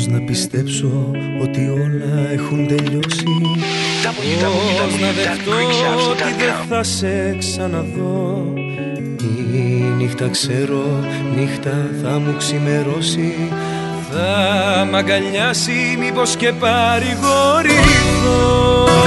Πώς να πιστέψω ότι όλα έχουν τελειώσει? Πώς να δεχτώ ότι δεν θα σε ξαναδώ? Η νύχτα ξέρω, νύχτα θα μου ξημερώσει. Θα μ' αγκαλιάσει μήπως και παρηγορηθώ?